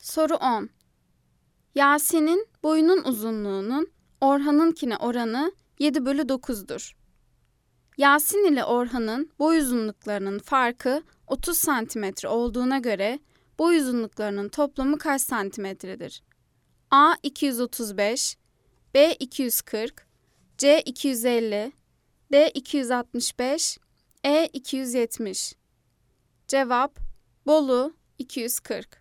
Soru 10. Yasin'in boyunun uzunluğunun Orhan'ınkine oranı 7/9'dur. Yasin ile Orhan'ın boy uzunluklarının farkı 30 cm olduğuna göre boy uzunluklarının toplamı kaç santimetredir? A 235, B 240, C 250, D 265, E 270. Cevap Bolu 240.